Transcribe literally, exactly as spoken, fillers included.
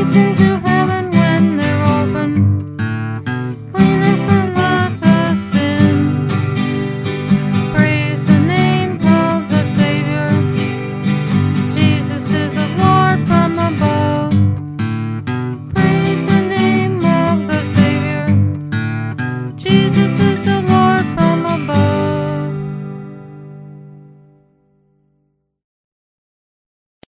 gates into heaven when they're open. Clean us and let us in. Praise the name of the Savior. Jesus is a Lord from above. Praise the name of the Savior. Jesus is